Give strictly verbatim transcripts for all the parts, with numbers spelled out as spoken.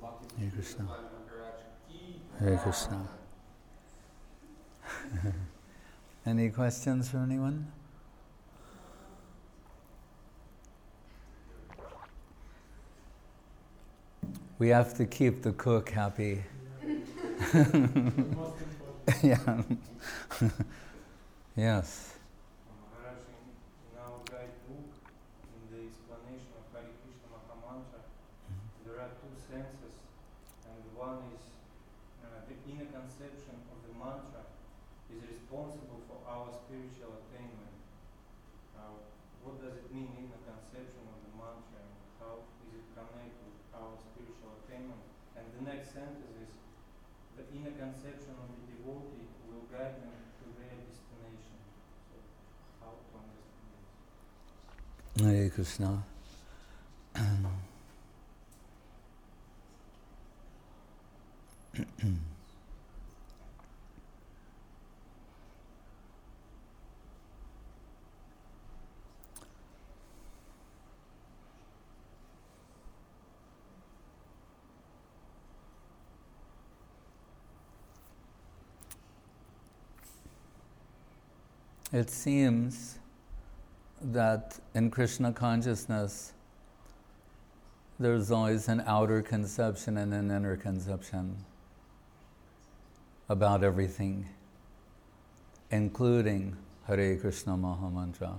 Hare Krishna. Hare Krishna. Any questions from anyone? We have to keep the cook happy. Yeah. Yes. Maharaj, in our guidebook, in the explanation of Hare Krishna Mahamantra, there are two senses, and one is uh, the inner conception of the mantra is responsible for our spiritual attainment. Now, what does it mean, inner conception of the mantra, and how is it connected with our spiritual attainment? And the next sentence is, the inner conception of the devotee will guide them to their destination. So, how to understand this? Hare Krishna. It seems that in Krishna consciousness, there's always an outer conception and an inner conception about everything, including Hare Krishna Mahamantra.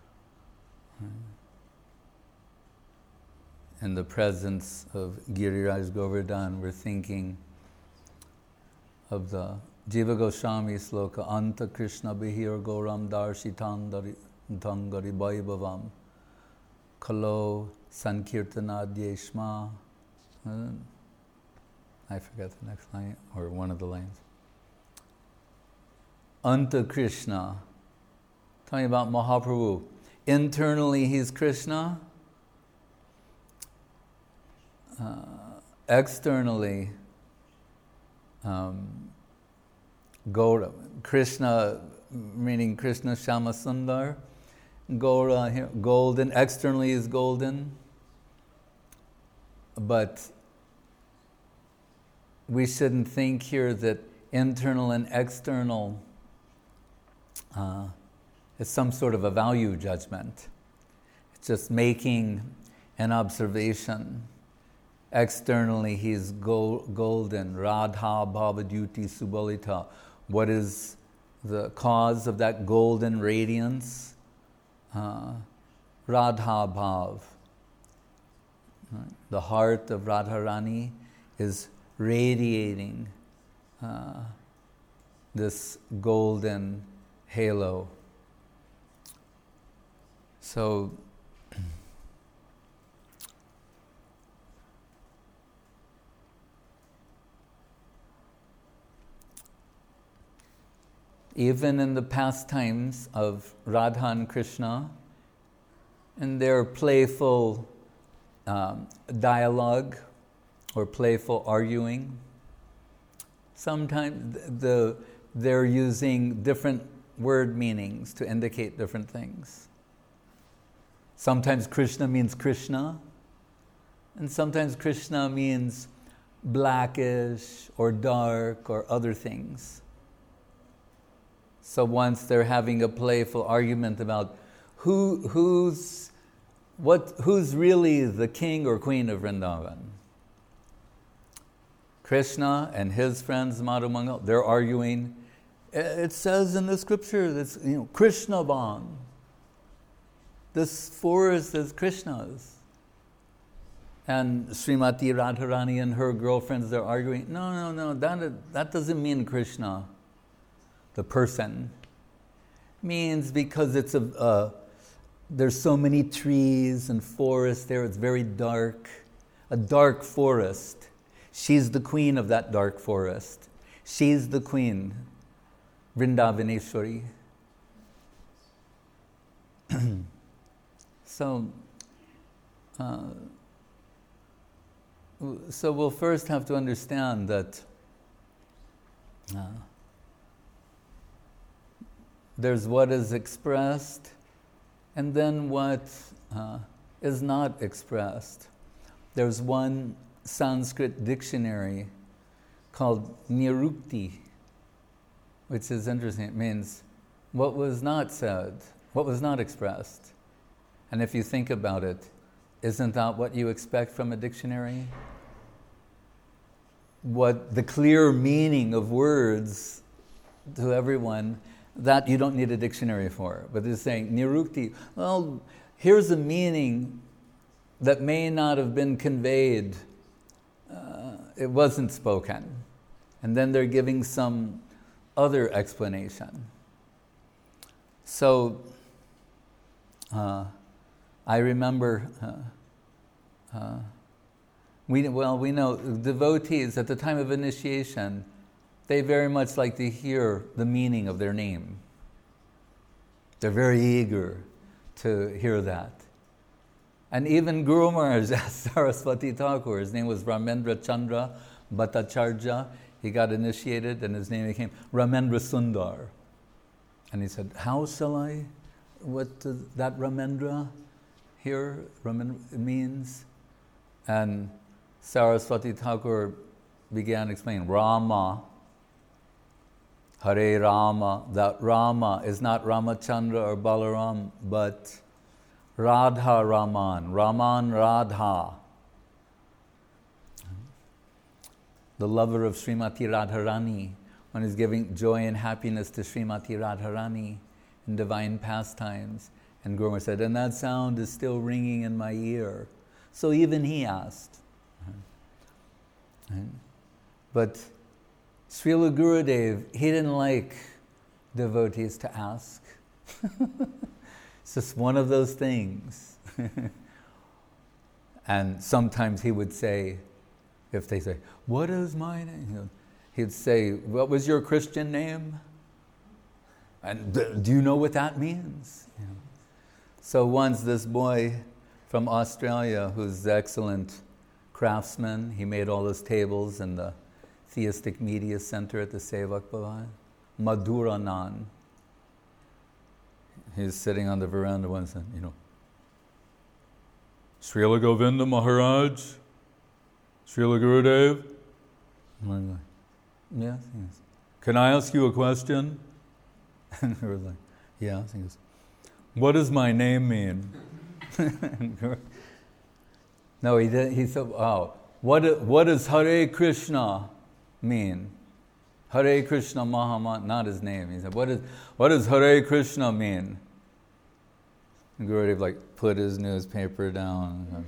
In the presence of Giriraj Govardhan, we're thinking of the Jiva Goswami sloka, Anta Krishna Bihir Goram Darshitangari Dangari Vaibhavam Kalo Sankirtanadyeshma. I forget the next line, or one of the lines. Anta Krishna, talking about Mahaprabhu. Internally he's Krishna. Uh, externally, um, Gaura, Krishna, meaning Krishna Shamasundar, Gaura, golden, externally is golden, but we shouldn't think here that internal and external uh, is some sort of a value judgment. It's just making an observation. Externally, he's gold, golden, Radha Bhavadyuti Subalita. What is the cause of that golden radiance? Uh, Radha Bhav. The heart of Radharani is radiating uh, this golden halo. So, even in the pastimes of Radha and Krishna, in their playful um, dialogue or playful arguing, sometimes the, they're using different word meanings to indicate different things. Sometimes Krishna means Krishna, and sometimes Krishna means blackish or dark or other things. So once they're having a playful argument about who who's what who's really the king or queen of Vrindavan. Krishna and his friends Madhu Mangal, they're arguing. It says in the scripture that, you know, Krishnavan. This forest is Krishna's. And Srimati Radharani and her girlfriends, they're arguing. No, no, no, that that doesn't mean Krishna. The person means because it's a uh, there's so many trees and forests there, it's very dark, a dark forest. She's the queen of that dark forest. She's the queen, Vrindavaneshwari. so, uh, so we'll first have to understand that. Uh, There's what is expressed, and then what uh, is not expressed. There's one Sanskrit dictionary called Nirukti, which is interesting. It means what was not said, what was not expressed. And if you think about it, isn't that what you expect from a dictionary? What the clear meaning of words to everyone, that you don't need a dictionary for. But they're saying, Nirukti, well, here's a meaning that may not have been conveyed. Uh, it wasn't spoken. And then they're giving some other explanation. So, uh, I remember, uh, uh, we well, we know devotees at the time of initiation, they very much like to hear the meaning of their name. They're very eager to hear that. And even Guru Maharaj asked Saraswati Thakur, his name was Ramendra Chandra Bhattacharya, he got initiated and his name became Ramendra Sundar. And he said, how shall I, what does that Ramendra here Ramendra means? And Saraswati Thakur began explaining, Rama, Hare Rama, that Rama is not Ramachandra or Balaram, but Radha Raman, Raman Radha, the lover of Srimati Radharani, when he's giving joy and happiness to Srimati Radharani in divine pastimes. And Guru Maharaj said, and that sound is still ringing in my ear. So even he asked. Right? But Srila Gurudev, he didn't like devotees to ask. It's just one of those things. And sometimes he would say, if they say, what is my name? You know, he'd say, what was your Christian name? And do you know what that means? You know. So once this boy from Australia, who's an excellent craftsman, he made all his tables in the Theistic Media Center at the Sevak Bhavan, Madhuranand. He's sitting on the veranda once and, you know, Srila Govinda Maharaj, Srila Gurudev. I'm like, yes, yes. Can I ask you a question? And we were like, yeah. He goes, what does my name mean? No, he didn't. He said, oh, what, what does Hare Krishna mean? Hare Krishna Mahamantra, not his name. He said, what, is, what does Hare Krishna mean? And Gurudev like put his newspaper down.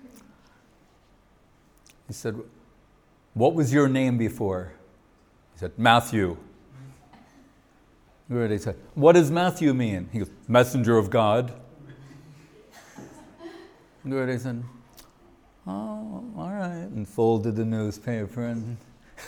He said, what was your name before? He said, Matthew. Gurudev said, what does Matthew mean? He goes, messenger of God. Gurudev said, oh, all right, and folded the newspaper. And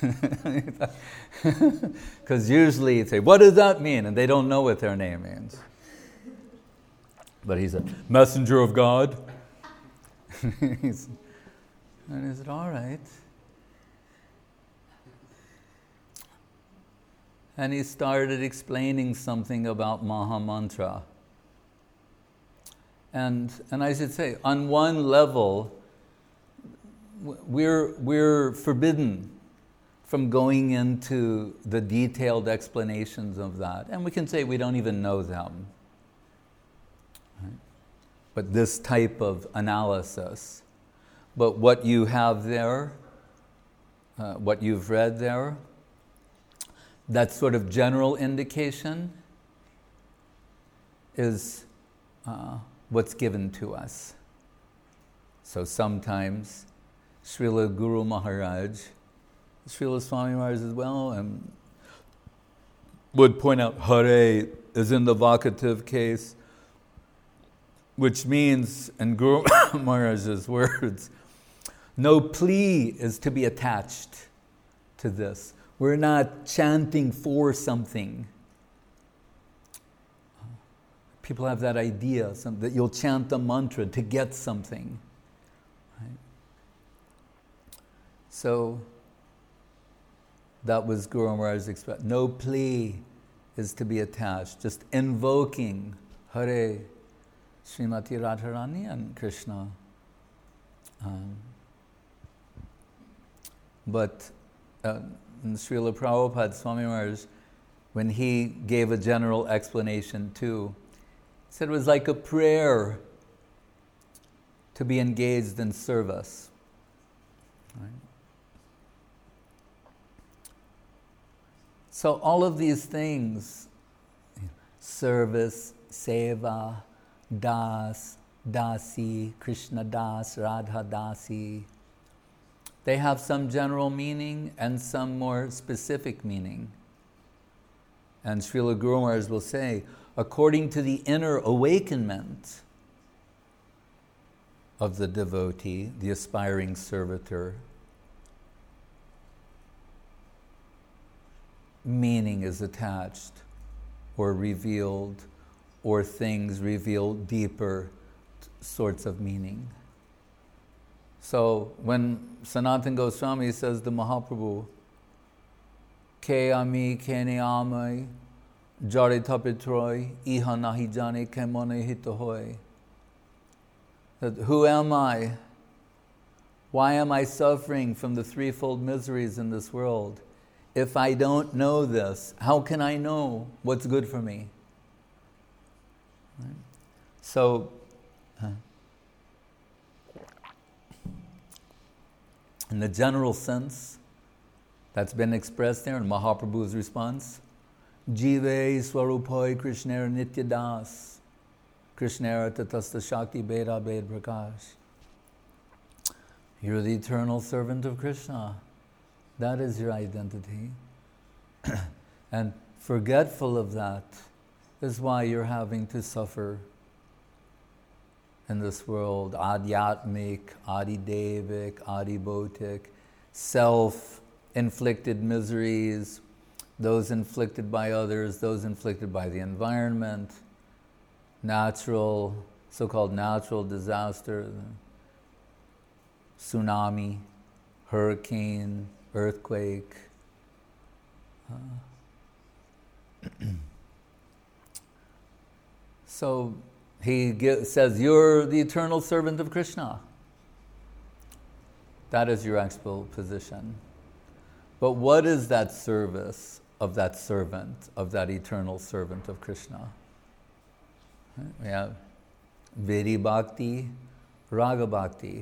because usually he'd say, what does that mean? And they don't know what their name means. But he said, messenger of God. And he said, all right. And he started explaining something about Mahamantra. And, and I should say, on one level, we're, we're forbidden from going into the detailed explanations of that. And we can say we don't even know them. Right? But this type of analysis. But what you have there, uh, what you've read there, that sort of general indication is uh, what's given to us. So sometimes Srila Guru Maharaj, Srila Swami Maharaj as well, and would point out Hare is in the vocative case, which means, in Guru Maharaj's words, no plea is to be attached to this. We're not chanting for something. People have that idea some, that you'll chant the mantra to get something. Right? So that was Guru Maharaj's expression. No plea is to be attached. Just invoking Hare, Srimati Radharani and Krishna. Um, but uh, Srila Prabhupada Swami Maharaj, when he gave a general explanation too, he said it was like a prayer to be engaged in service. Right? So all of these things, service, seva, das, dasi, Krishna das, Radha dasi, they have some general meaning and some more specific meaning. And Srila Guru Maharaj will say, according to the inner awakenment of the devotee, the aspiring servitor, meaning is attached or revealed, or things reveal deeper t- sorts of meaning. So when Sanatana Goswami says to Mahaprabhu, Ke ami ke ne amai, jare tapitroi, iha nahi jane ke mone hito hoy. That who am I? Why am I suffering from the threefold miseries in this world? If I don't know this, how can I know what's good for me? Right? So, uh, in the general sense that's been expressed there in Mahaprabhu's response, Jive Swarupai Krishnera Nitya Das, Krishnera Tatasta Shakti Beda Bed Prakash. You're the eternal servant of Krishna. That is your identity. And forgetful of that is why you're having to suffer in this world. Adhyatmik, adidevic, adibhotik, self-inflicted miseries, those inflicted by others, those inflicted by the environment, natural, so-called natural disaster, tsunami, hurricane, earthquake. Uh, so he give, says, you're the eternal servant of Krishna. That is your actual position. But what is that service of that servant, of that eternal servant of Krishna? We have Vedi Bhakti, Raga Bhakti.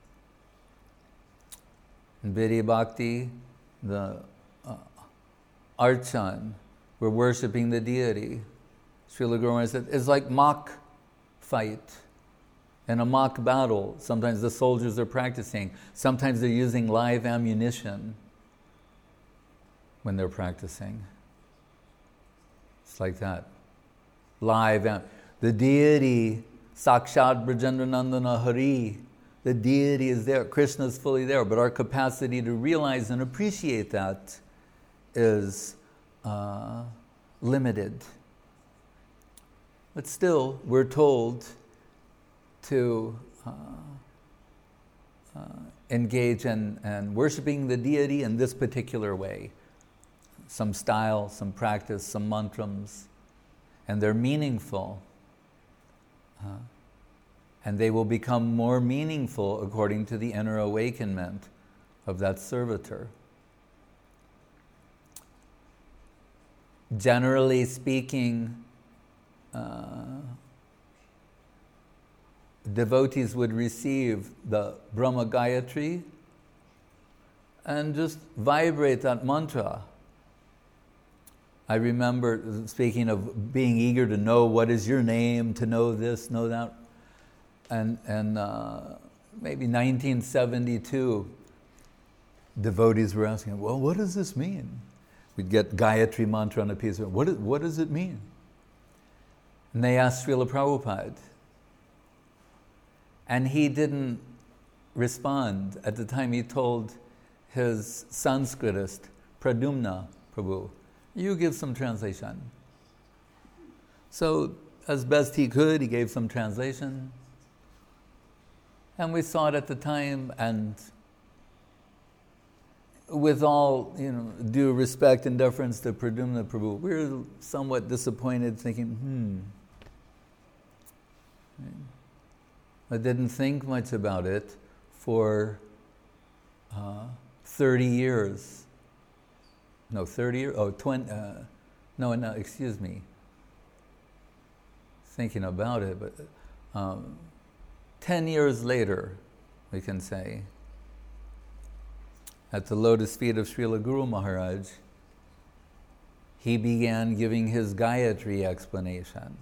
In Vedi Bhakti, the uh, Archan, we're worshipping the deity. Srila Guru Maharaj said, it's like mock fight. In a mock battle, sometimes the soldiers are practicing. Sometimes they're using live ammunition when they're practicing. It's like that. Live am- The deity, Sakshat Brajendra Nandana Hari, the deity is there, Krishna is fully there, but our capacity to realize and appreciate that is uh, limited. But still, we're told to uh, uh, engage in, in worshiping the deity in this particular way. Some style, some practice, some mantrams, and they're meaningful. Uh, and they will become more meaningful according to the inner awakenment of that servitor. Generally speaking, uh, devotees would receive the Brahma Gayatri and just vibrate that mantra. I remember, speaking of being eager to know what is your name, to know this, know that, and, and uh, maybe nineteen seventy-two, devotees were asking, well, what does this mean? We'd get Gayatri mantra on a piece of, what, is, what does it mean? And they asked Srila Prabhupada. And he didn't respond. At the time he told his Sanskritist, Pradumna Prabhu, you give some translation. So, as best he could, he gave some translation. And we saw it at the time, and with all, you know, due respect and deference to Pradumna Prabhu, we were somewhat disappointed, thinking, hmm. I didn't think much about it for uh, thirty years. No, thirty years? Oh, twenty, uh, no, no, excuse me. Thinking about it, but um, ten years later, we can say, at the lotus feet of Srila Guru Maharaj, he began giving his Gayatri explanation.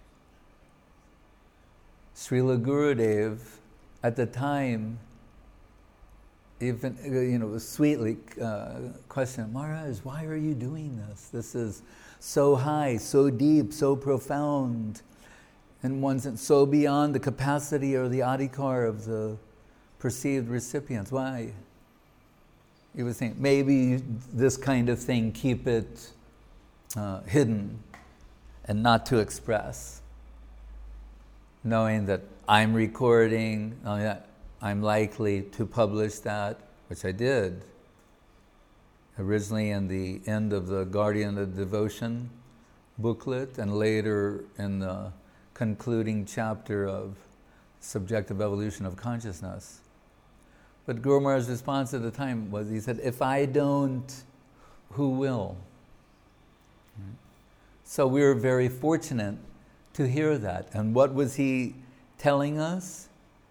Srila Gurudev, at the time, even, you know, sweetly uh, questioned, Maharaj, why are you doing this? This is so high, so deep, so profound, in one sense, so beyond the capacity or the adhikar of the perceived recipients. Why? He was saying, maybe this kind of thing, keep it uh, hidden and not to express. Knowing that I'm recording, knowing that I'm likely to publish that, which I did, originally in the end of the Guardian of Devotion booklet, and later in the concluding chapter of Subjective Evolution of Consciousness. But Guru Maharaj's response at the time was, he said, if I don't, who will? Right? So we were very fortunate to hear that. And what was he telling us?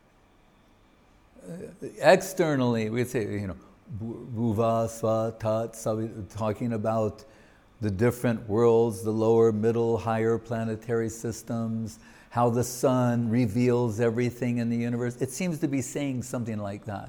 Uh, externally, we'd say, you know, Bhuva, Sva, Tat, Savi, talking about the different worlds, the lower, middle, higher planetary systems, how the sun reveals everything in the universe. It seems to be saying something like that.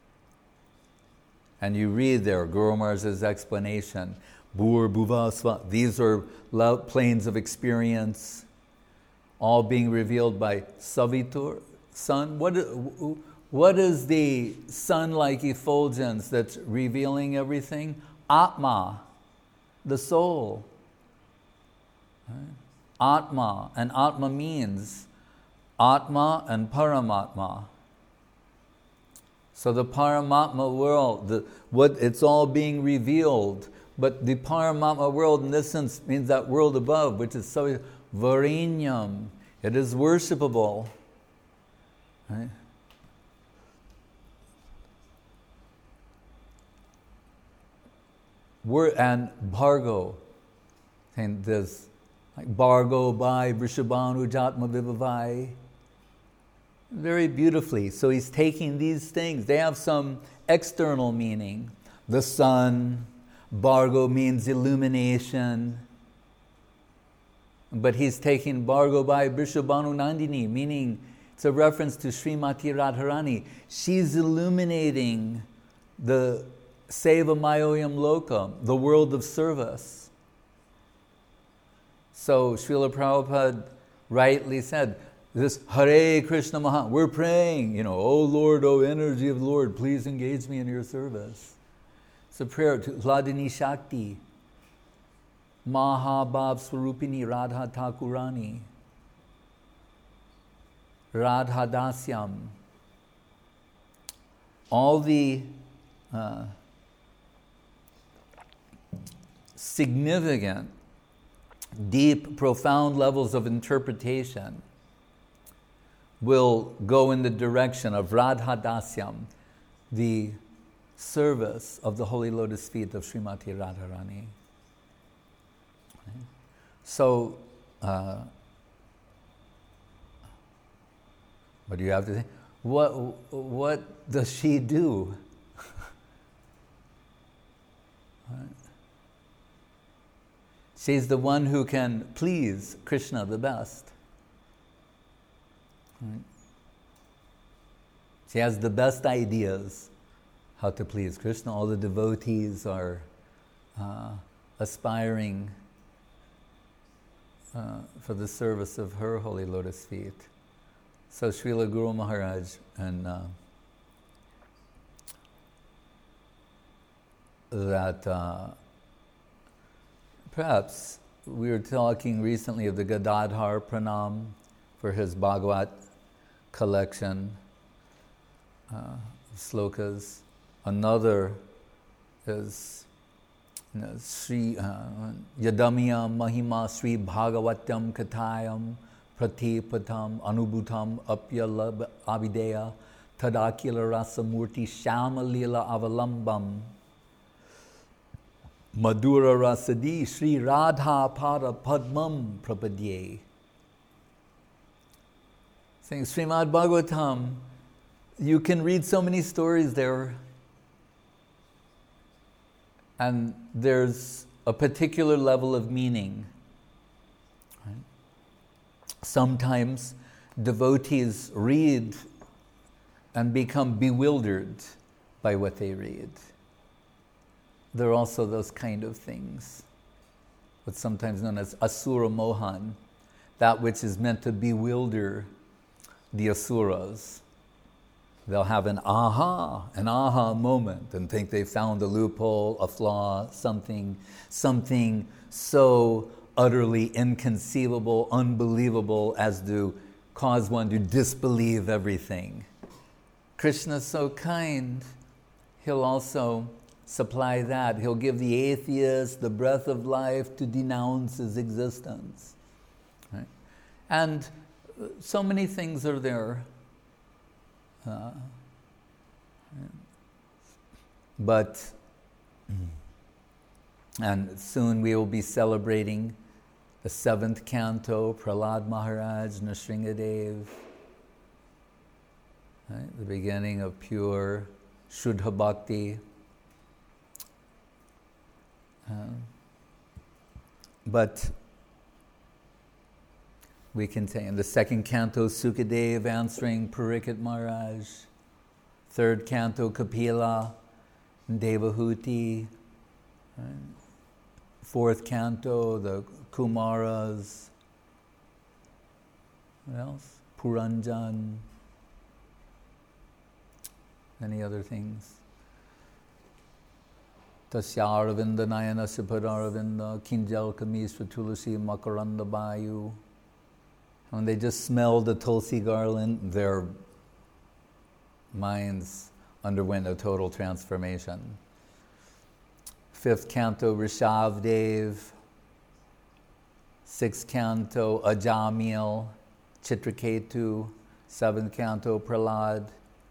And you read there, Guru Maharaj's explanation, Bhur, Bhuva, Sva, these are planes of experience, all being revealed by Savitur, sun. What, what is the sun-like effulgence that's revealing everything? Atma, the soul. Right? Atma, and Atma means Atma and Paramatma. So the Paramatma world, the, what it's all being revealed, but the Paramatma world in this sense means that world above, which is so Varinyam. It is worshipable. Right? Wor- and Bhargo. And there's like Bhargo by Vrishabhanu Jatma Vivavai. Very beautifully. So he's taking these things. They have some external meaning. The sun, Bhargo means illumination. But he's taking Bhargo by Vrishabhanu Nandini, meaning it's a reference to Srimati Radharani. She's illuminating the Seva Mayoyam Loka, the world of service. So Srila Prabhupada rightly said, this Hare Krishna Maha, we're praying, you know, oh Lord, oh energy of the Lord, please engage me in your service. It's a prayer to Hladini Shakti, Mahabhav Swarupini Radha Thakurani, Radha Dasyam. All the uh, significant, deep, profound levels of interpretation will go in the direction of Radha Dasyam, the service of the holy lotus feet of Srimati Radharani. So, uh, what do you have to say? What, what does she do? Right. She's the one who can please Krishna the best. Right. She has the best ideas how to please Krishna. All the devotees are uh, aspiring uh, for the service of her holy lotus feet. So Srila Guru Maharaj and uh, that uh, perhaps we were talking recently of the Gadadhar Pranam for his Bhagavat collection, uh, slokas. Another is you know, Sri uh, Yadamya Mahima Sri Bhagavatyam Kathayam Pratipatam Anubhutam Apya Avideya Tadakila Rasa Murti Shama Lila Avalambam Madhura Rasadi Sri Radha Pada Padmam Prapadye. Saying Srimad Bhagavatam, you can read so many stories there, and there's a particular level of meaning. Right? Sometimes devotees read and become bewildered by what they read. There are also those kind of things, what's sometimes known as asura mohan, that which is meant to bewilder the asuras. They'll have an aha, an aha moment and think they found a loophole, a flaw, something, something so utterly inconceivable, unbelievable as to cause one to disbelieve everything. Krishna's so kind, he'll also supply that. He'll give the atheist the breath of life to denounce his existence. Right? And so many things are there. Uh, but, and soon we will be celebrating the seventh canto, Prahlad Maharaj, Nrsingadev, right? The beginning of pure Shuddha Bhakti. Uh, but we can say in the second canto, Sukadev answering Parikshit Maharaj. Third canto, Kapila, Devahuti. Right? Fourth canto, the Kumaras. What else? Puranjan. Many other things. Tasya Aravinda Nayana Sipad Aravinda Kinjal Kamisra Tulasi Makaranda Bayu. When they just smelled the Tulsi garland, their minds underwent a total transformation. Fifth canto, Rishabh Dev. Sixth canto, Ajamil, Chitraketu. Seventh canto, Prahlad.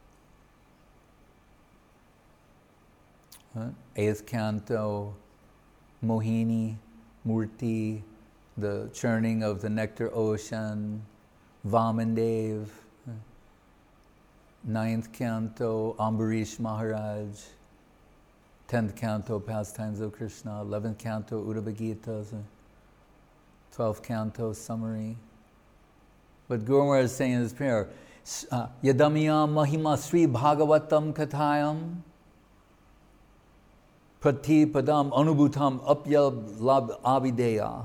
Huh? Eighth canto, Mohini, Murti, the churning of the nectar ocean, Vamandev. Huh? Ninth canto, Ambarish Maharaj. Tenth canto, Pastimes of Krishna. Eleventh canto, Uddhava Gita. Twelfth canto, summary. But Guru Maharaj is saying in his prayer, Yadamiyam Mahima Sri Bhagavatam Kathayam Prati Padam Anubhutam Apya Lab Avideya.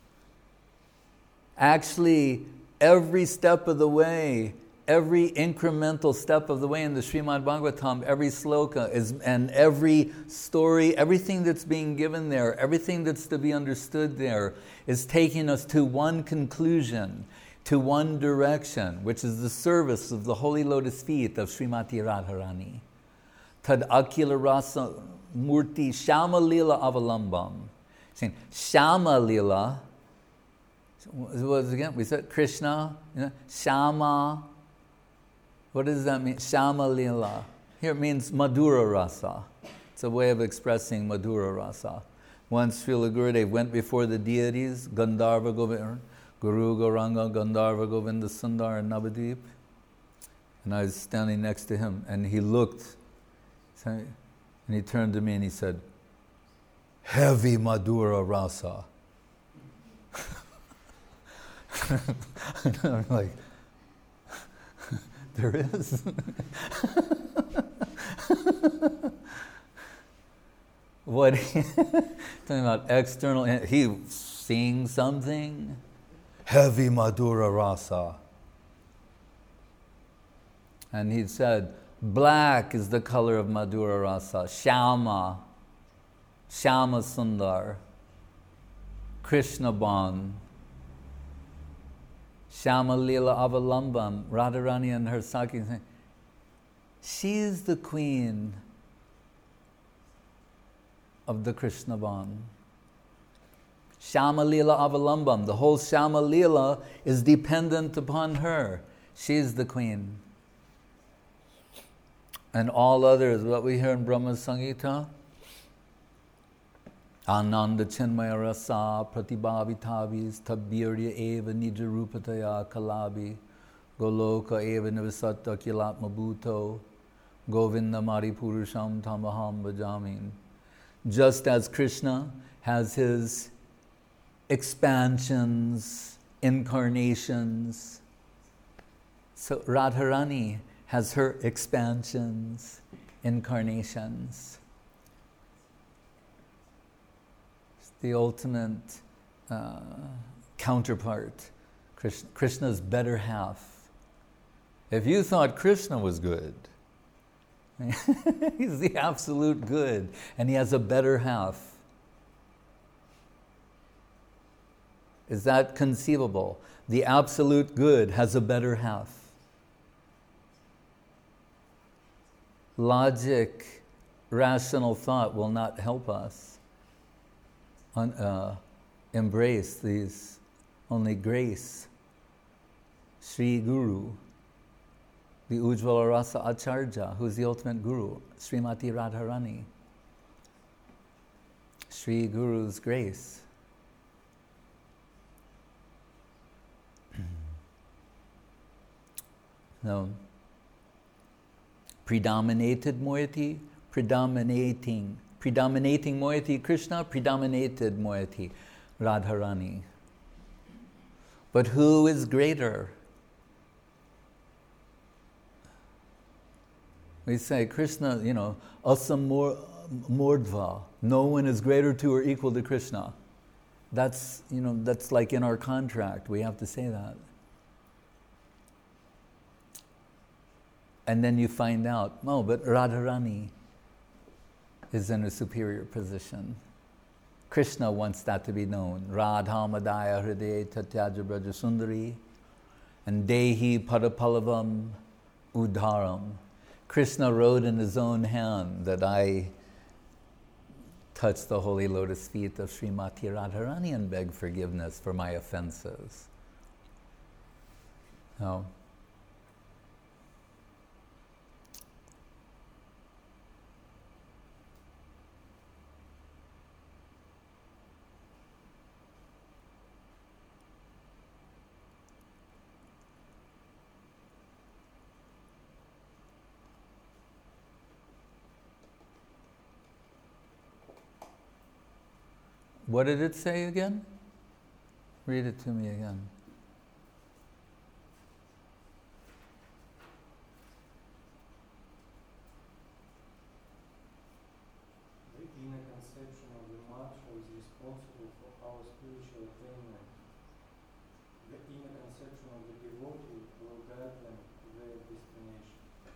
Actually, every step of the way, every incremental step of the way in the Srimad Bhagavatam, every sloka is, and every story, everything that's being given there, everything that's to be understood there, is taking us to one conclusion, to one direction, which is the service of the holy lotus feet of Srimati Radharani. Tad Akila Rasa Murti Shama Lila Avalambam. Saying Shama Lila, what was it again? We said Krishna, you know, Shama. What does that mean? Shama Lila. Here it means Madhura Rasa. It's a way of expressing Madhura Rasa. Once Srila Gurudev went before the deities, Gandharva Govinda, Guru Gauranga, Gandharva Govinda Sundar and Navadip, and I was standing next to him, and he looked, and he turned to me and he said, heavy Madhura Rasa. And I'm like, there is. What he, talking about external, he seeing something, heavy Madhura Rasa. And he said, black is the color of Madhura Rasa, Shama, Shama Sundar, Krishna Ban, Shama Lila Avalambam, Radharani and her Saki. She's the queen of the Krishna Ban. Shama Lila Avalambam, the whole Shama Lila is dependent upon her. She's the queen. and all others, what we hear in Brahma Samhita, Ananda Chinmaya Rasa Pratibhavitavis Tabbirya Eva Nija Rupataya Kalabi Goloka Eva Nivasatta Kilatma Bhuto Govinda Maripurusham Tamaham Bhajamin. Just as Krishna has his expansions, incarnations, so Radharani has her expansions, incarnations. It's the ultimate uh, counterpart, Krishna, Krishna's better half. If you thought Krishna was good, he's the absolute good, and he has a better half. Is that conceivable? The absolute good has a better half. Logic, rational thought will not help us un, uh, embrace these. Only grace, Sri Guru, the Ujjvala Rasa Acharya, who's the ultimate Guru, Srimati Radharani. Sri Guru's grace. No. Predominated moiety, predominating, predominating moiety Krishna, predominated moiety Radharani. But who is greater? We say Krishna, you know, asam mordva. No one is greater to or equal to Krishna. That's, you know, that's like in our contract. We have to say that. And then you find out, no, but Radharani is in a superior position. Krishna wants that to be known. Radha Madaya Hriday Tatyaja Braja Sundari and Dehi Padapalavam Udharam. Krishna wrote in his own hand that I touch the holy lotus feet of Srimati Radharani and beg forgiveness for my offenses. No. What did it say again? Read it to me again. The inner conception of the mantra is responsible for our spiritual attainment. The inner conception of the devotee will guide them to their destination.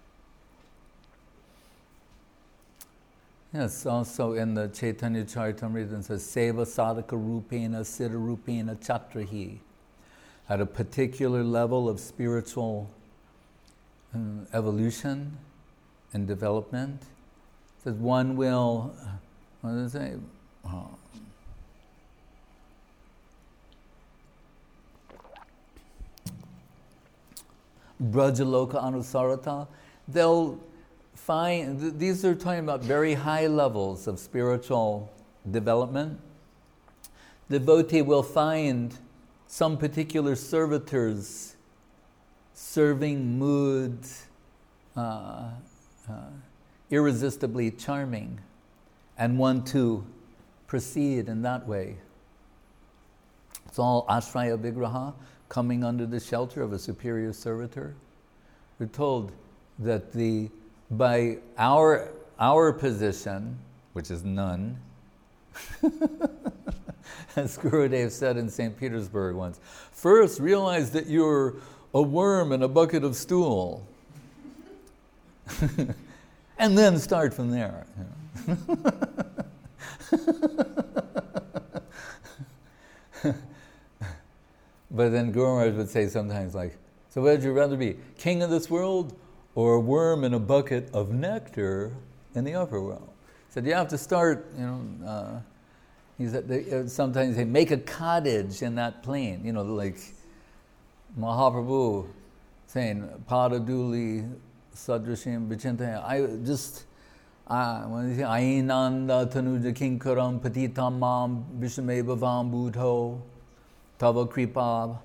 Yes, also in the Chaitanya Charitamrita it says, Seva sadhaka rupena siddha rupena chatrahi. At a particular level of spiritual um, evolution and development, it says one will, what does it say? Oh. Brajaloka anusarata, they'll find, th- these are talking about very high levels of spiritual development. The devotee will find some particular servitors serving moods uh, uh, irresistibly charming and want to proceed in that way. It's all ashraya vigraha, coming under the shelter of a superior servitor. We're told that the by our our position, which is none, as Gurudev said in Saint Petersburg once, first realize that you're a worm in a bucket of stool, and then start from there. But then Guru Maharaj would say sometimes like, so what would you rather be, king of this world or a worm in a bucket of nectar in the upper world? He said, you have to start, you know, uh, he said, they, uh, sometimes they make a cottage in that plain, you know, like Mahaprabhu saying, Padaduli Sadrashim Vichintaya. I just, uh, when you say, Ainanda Tanuja Kinkaram Patitam Mam Vishameva Vam Budho Tava Kripab.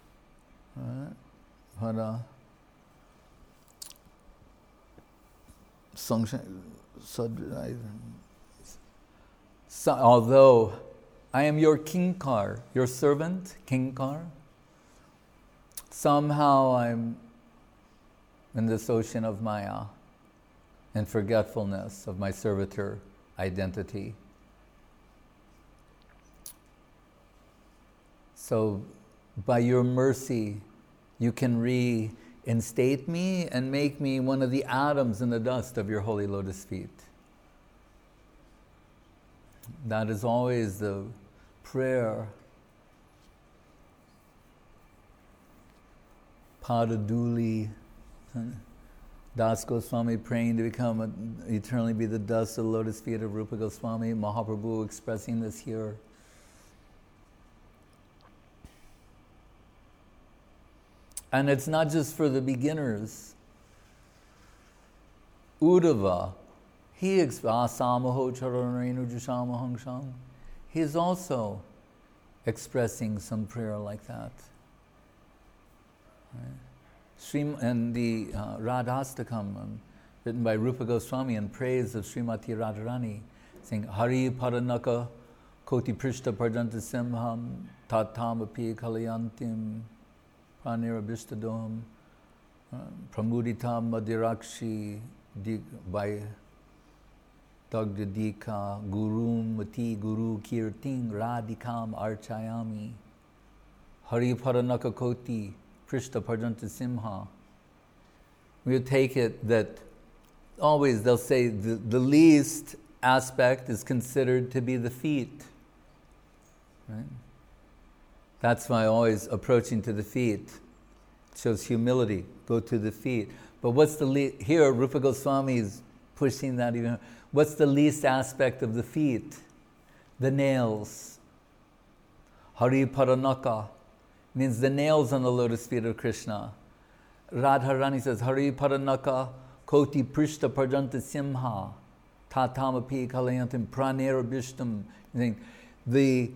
Hara. So, although I am your kinkar, your servant, kinkar, somehow I'm in this ocean of Maya and forgetfulness of my servitor identity. So, by your mercy, you can reinstate me and make me one of the atoms in the dust of your holy lotus feet. That is always the prayer. Padaduli, Das Goswami praying to become, a, eternally be the dust of the lotus feet of Rupa Goswami, Mahaprabhu expressing this here. And it's not just for the beginners. Uddhava, he asamaho charanarenu jushamahang sham. He is also expressing some prayer like that. Right? Srim, and the uh, Radhastakam, um, written by Rupa Goswami in praise of Srimati Radharani, saying Hari Paranaka Koti Prishta Pardanta Simham Tatamapi Kalayantim Pranirabhishtadoham Pramuditam Madirakshi by Dagdadika Gurum Mati Guru Kirting Radikam Archayami Hari Paranaka Koti Prishta Pardanta Simha. We'll take it that always they'll say the, the least aspect is considered to be the feet. Right? That's why always approaching to the feet shows humility. Go to the feet. But what's the le- here Rupa Goswami is pushing that even. What's the least aspect of the feet? The nails. Hari Paranaka means the nails on the lotus feet of Krishna. Radharani says, Hari Paranaka Koti Prishta Pardanta Simha Tatamapi Kalayantim Pranera Bishtam. The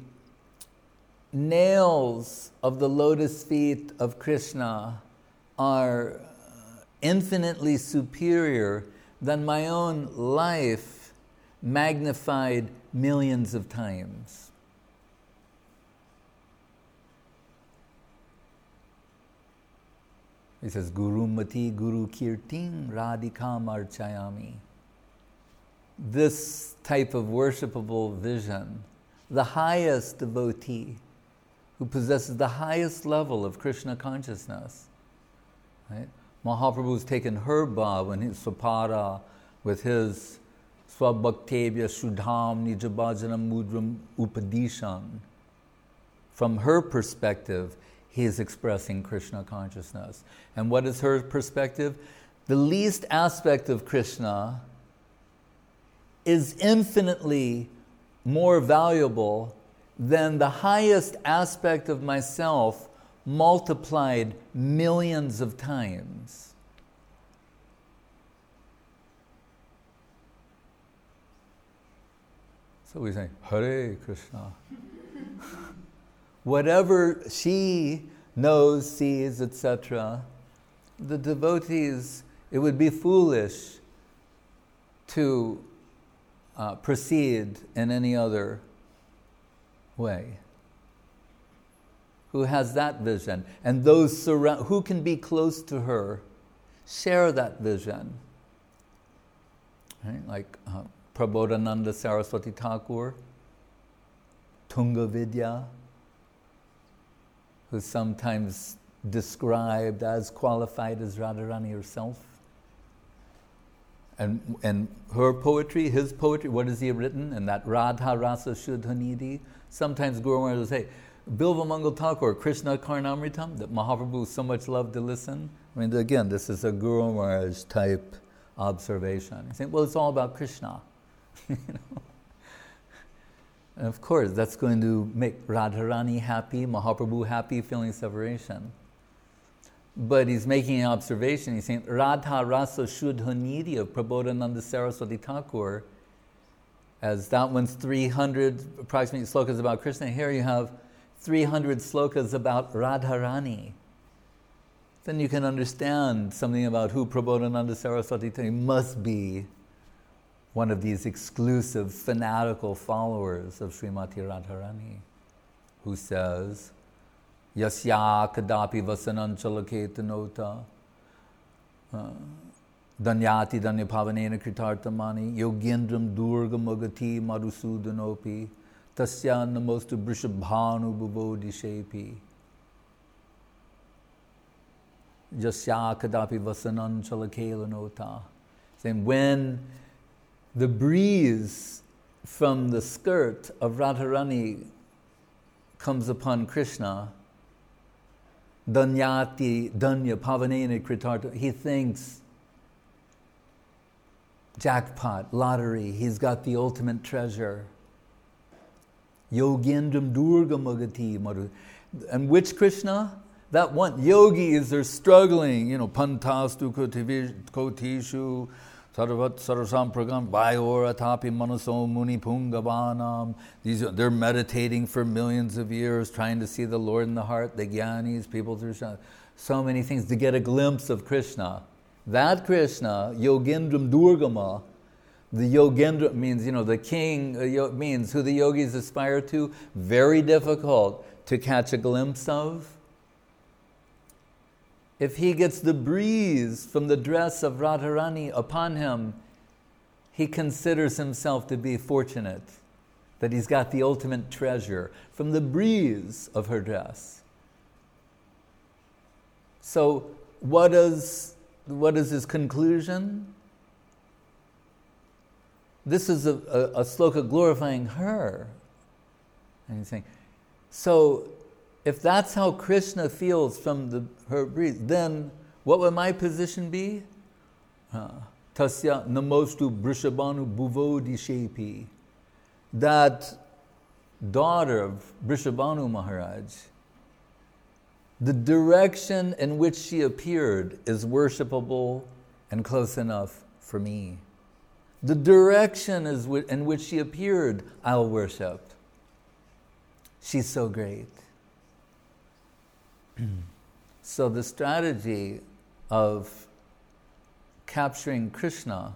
nails of the lotus feet of Krishna are infinitely superior than my own life magnified millions of times. He says, Guru Mati Guru Kirting Radikam Archayami. This type of worshipable vision, the highest devotee who possesses the highest level of Krishna consciousness, right? Mahaprabhu's taken her bhav when he's Swapara with his Swabhaktevya Shuddham Nijabhajanam Mudram Upadishan. From her perspective, he is expressing Krishna consciousness. And what is her perspective? The least aspect of Krishna is infinitely more valuable than the highest aspect of myself multiplied millions of times. So we say, Hare Krishna. Whatever she knows, sees, et cetera, the devotees, it would be foolish to uh, proceed in any other way. Who has that vision? And those surround, who can be close to her, share that vision. Right? Like uh, Prabodhananda Saraswati Thakur, Tunga Vidya, who's sometimes described as qualified as Radharani herself. And, and her poetry, his poetry, what has he written? And that Radha Rasa Shuddhanidhi. Sometimes Guru Maharaj will say, Bilva Mangal Thakur, Krishna Karnamritam, that Mahaprabhu so much loved to listen. I mean, again, this is a Guru Maharaj type observation. He's saying, well, it's all about Krishna. You know? And of course, that's going to make Radharani happy, Mahaprabhu happy, feeling separation. but he's making an observation. He's saying, Radha Rasa Shuddha Nidhi of Prabodhananda Saraswati Thakur, as that one's three hundred approximately slokas about Krishna. Here you have three hundred slokas about Radharani. Then you can understand something about who Prabodhananda Saraswati Thakur must be, one of these exclusive, fanatical followers of Srimati Radharani, who says, Yasya kadapi vasananchalaketanota danyati danyapavanena kritartamani yogendram durga magati madhusudanopi tasya namostu brishabhanu bhuvodishepi Yasya kadapi vasananchalaketanota. Saying, when the breeze from the skirt of Radharani comes upon Krishna, Danyati, Danya, Pavanena, Kritarta, he thinks, jackpot, lottery, he's got the ultimate treasure. Yogendram Durga Magati Madhu. And which Krishna? That one. Yogis are struggling, you know, Pantastu Kotishu, Saravat Sarasam Pragam, Vayora Tapi Manaso Muni Pungavanam. These are, they're meditating for millions of years, trying to see the Lord in the heart, the Gyanis, people through so many things to get a glimpse of Krishna. That Krishna, Yogendram Durgama, the Yogendra means, you know, the king uh, means who the yogis aspire to, very difficult to catch a glimpse of. If he gets the breeze from the dress of Radharani upon him, he considers himself to be fortunate that he's got the ultimate treasure from the breeze of her dress. So what is, what is his conclusion? This is a, a, a sloka glorifying her. And he's saying, so if that's how Krishna feels from the, her breeze, then what would my position be? Tasya namostu brishabhanu bhuvodishepi. That daughter of Brishabhanu Maharaj, the direction in which she appeared is worshipable and close enough for me. The direction is in which she appeared, I'll worship. She's so great. So the strategy of capturing Krishna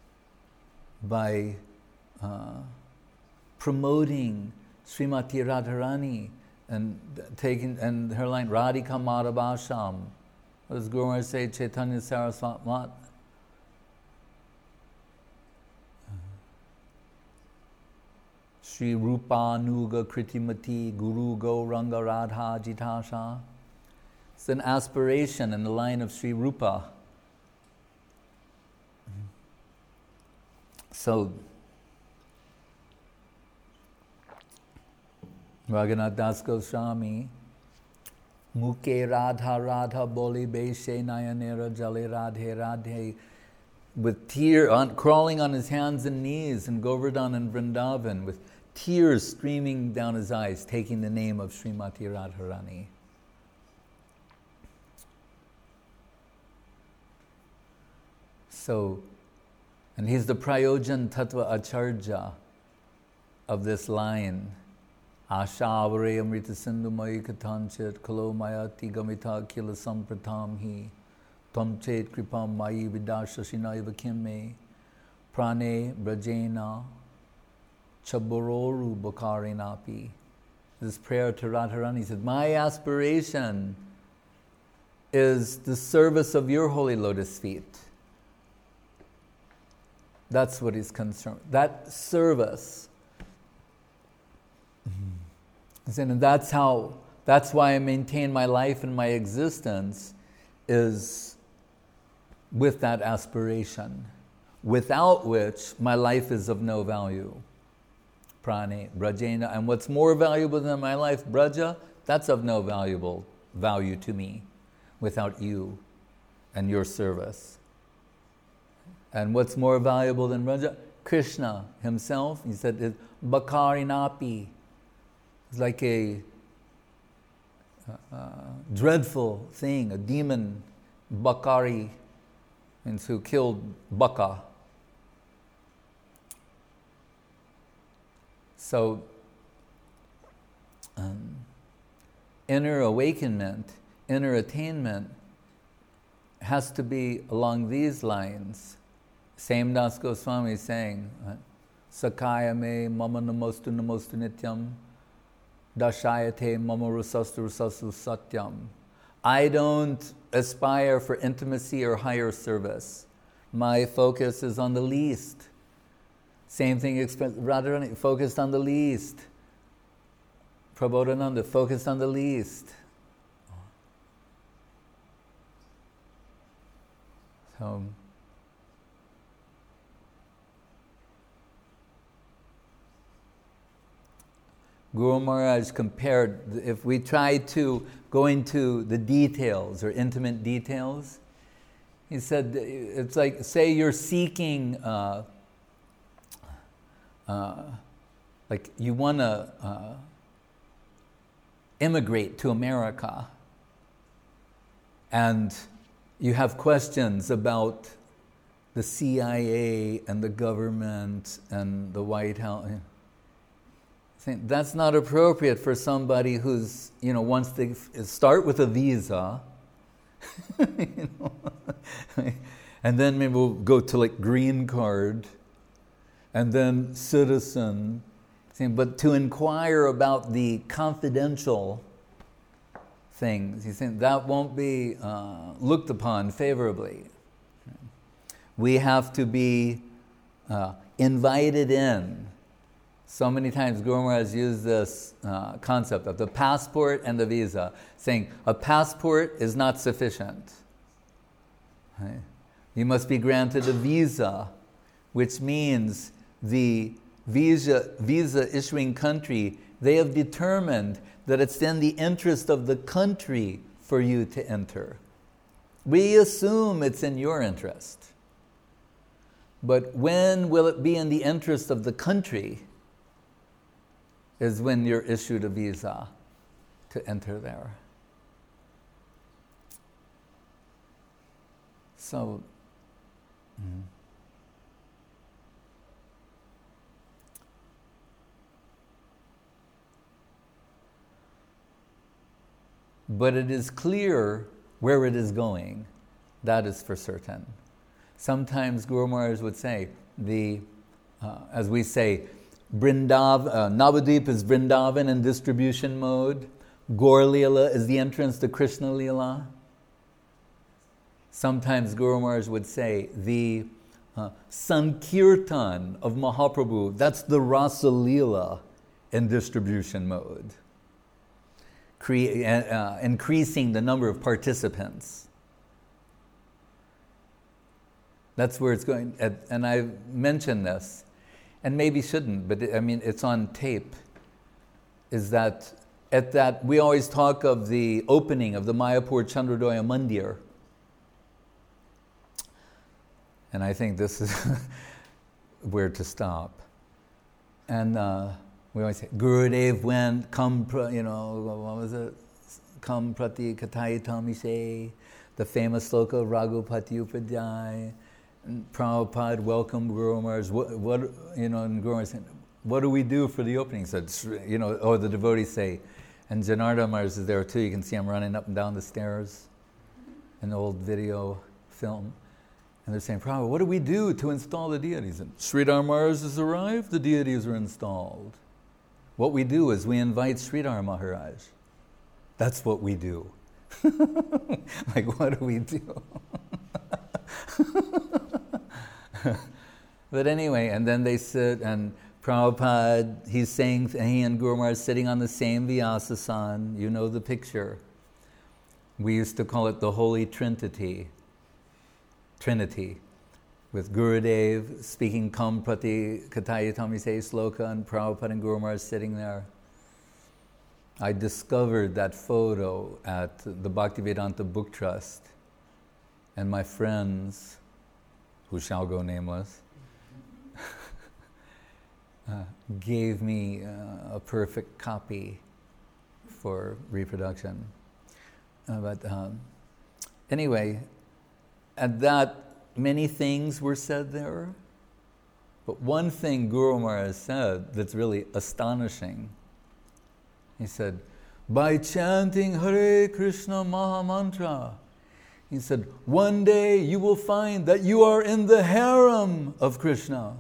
by uh, promoting Srimati Radharani and taking and her line Radhika Madhavasham. What does Guru Maharaj say? Chaitanya Saraswati. Sri Rupa Nuga Kritimati Guru Go Ranga Radha Jitasha. It's an aspiration in the line of Sri Rupa. So, Raghunath Das Goswami, Mukhe Radha Radha Boli Beshe Nayanera Jale Radhe Radhe, with tear on, crawling on his hands and knees in Govardhan and Vrindavan, with tears streaming down his eyes, taking the name of Srimati Radharani. So, and he's the Prayojan Tattva Acharya of this line. Asha avare amrita sindhu mai katanchit kalo mayati gamita kila sampratam hi tam chet kripam mai vidashashinaiva kimme prane brajena chabororu bakarinapi. This prayer to Radharani said, my aspiration is the service of your holy lotus feet. That's what he's concerned. That service. And that's how, that's why I maintain my life and my existence, is with that aspiration, without which my life is of no value. Prane, Brajena, and what's more valuable than my life, Braja, that's of no valuable value to me without you and your service. And what's more valuable than Braja? Krishna himself, he said, is Bakarinapi. It's like a, uh, uh, dreadful thing, a demon, Bakari, and who killed Baka. So, um, inner awakenment, inner attainment has to be along these lines. Same Das Goswami is saying, Sakaya me mama namostu namostu nityam, dashayate mama rusastu rusastu satyam. I don't aspire for intimacy or higher service. My focus is on the least. Same thing, Radharani, focused on the least. Prabodhananda, focused on the least. So, Guru Maharaj compared, if we try to go into the details or intimate details, he said, it's like, say you're seeking, uh, uh, like you want to uh, immigrate to America, and you have questions about the C I A and the government and the White House. That's not appropriate for somebody who's, you know, wants to start with a visa, you know, and then maybe we'll go to like green card, and then citizen. But to inquire about the confidential things, he's saying that won't be uh, looked upon favorably. We have to be uh, invited in. So many times Guru Maharaj used this uh, concept of the passport and the visa, saying a passport is not sufficient. Right? You must be granted a visa, which means the visa, visa issuing country, they have determined that it's in the interest of the country for you to enter. We assume it's in your interest. But when will it be in the interest of the country is when you're issued a visa to enter there. So, mm. But it is clear where it is going. That is for certain. Sometimes Guru Maharaj would say, the, uh, as we say, Vrindav, uh, Navadvip is Vrindavan in distribution mode. Gaur Leela is the entrance to Krishna Leela. Sometimes Guru Maharaj would say, the uh, Sankirtan of Mahaprabhu, that's the Rasa Leela in distribution mode. Cre- uh, increasing the number of participants. That's where it's going. And I mentioned this, and maybe shouldn't, but it, I mean, it's on tape, is that at that, we always talk of the opening of the Mayapur Chandradoya Mandir. And I think this is where to stop. And uh, we always say, Gurudev went, come, pra, you know, what was it? Kam prati katai tamise, the famous sloka of Raghupati Upadhyay. And Prabhupada welcomed Guru Maharaj. What, what, you know, and Guru Maharaj said, what do we do for the opening? So, you know, or the devotees say, and Janardhan Maharaj is there too. You can see him running up and down the stairs in the old video film. And they're saying, Prabhupada, what do we do to install the deities? And Sridhar Maharaj has arrived, the deities are installed. What we do is we invite Sridhar Maharaj. That's what we do. Like, what do we do? But anyway, and then they sit, and Prabhupada, he's saying, he and Guru Maharaj sitting on the same Vyasasan. You know the picture. We used to call it the Holy Trinity. Trinity. With Gurudev speaking Kam Prati Kataya Tamise Sloka, and Prabhupada and Guru Maharaj sitting there. I discovered that photo at the Bhaktivedanta Book Trust, and my friends, who shall go nameless, uh, gave me uh, a perfect copy for reproduction. Uh, but um, anyway, at that, many things were said there. But one thing Guru Maharaj said that's really astonishing. He said, by chanting Hare Krishna Maha Mantra, he said, one day you will find that you are in the harem of Krishna.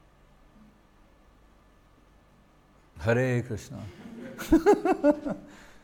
Hare Krishna.